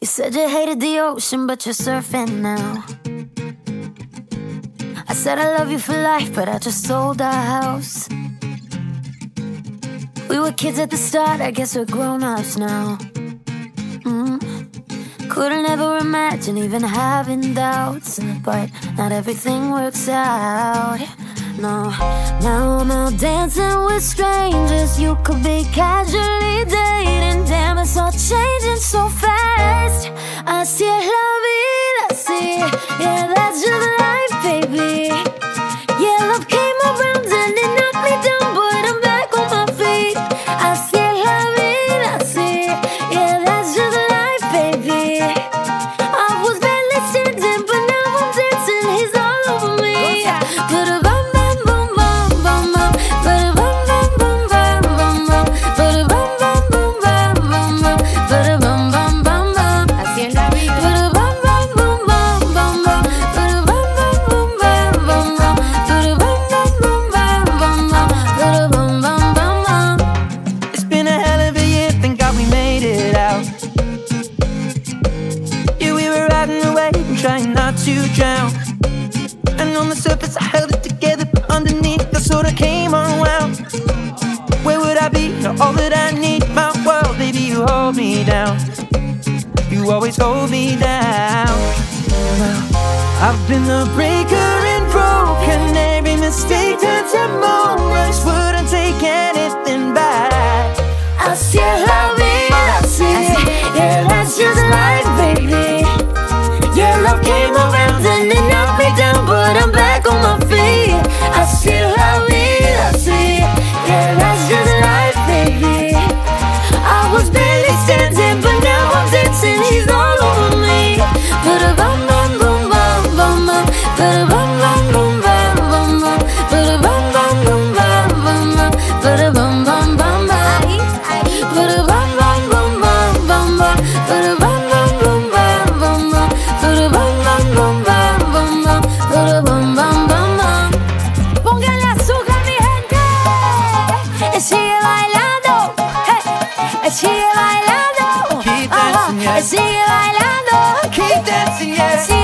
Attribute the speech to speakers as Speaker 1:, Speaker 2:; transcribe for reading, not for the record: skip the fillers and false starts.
Speaker 1: You said you hated the ocean, but you're surfing now. I said I love you for life, but I just sold our house. We were kids at the start, I guess we're grown-ups now. Couldn't ever imagine even having doubts, but not everything works out. No, now I'm out dancing with strangers. You could be casually dating. Damn, it's all changing so fast. I see la vida, see. Yeah, that's just life, baby. Yeah, love came around and it knocked me down, but I'm back on my feet. I see la vida, see. Yeah, that's just life, baby. I was barely standing, but now I'm dancing. He's all over me. Put a bum bum bum bum bum bum. Put a bum bum bum bum bum bum. Put a bum bum bum bum bum bum. Put a bum bum bum bum. Así es la vida. Put a bum bum bum bum bum bum. Put a bum bum bum bum bum bum. Put a bum bum bum bum bum bum. Put a bum bum bum bum.
Speaker 2: It's been a hell of a year, thank God we made it out. Yeah, we were riding the wave and trying not to drown. And on the surface I held it together, but underneath I sort of came unwound. Where would I be? You're all that I need. My world, baby, you hold me down. You always hold me down. Well, I've been the breaker and broken. Every mistake turns to moments. Wouldn't take anything back.
Speaker 1: Así es la vida, así. Yeah, that's just life, baby. Yeah, love came around and it knocked me down, but I'm back on my feet. Así es la vida, así. Yeah, that's just life, baby. I was barely standing, but now I'm dancing. He's all over me. Put a bum bum boom bum bum bum. Put a bum bum boom bum bum bum. Put a bum bum boom bum bum bum. Put a bum bum bum bum. Put a bum bum boom bum bum bum. Put a bum bum boom bum bum bum. Put a bum bum boom bum bum bum. Put a bum bum bum bum. Póngale azúcar, mi gente. Sigue bailando. Hey. Sigue bailando.
Speaker 2: Keep dancing, yeah.
Speaker 1: Sigue bailando.
Speaker 2: Keep dancing, yeah.
Speaker 1: Sigue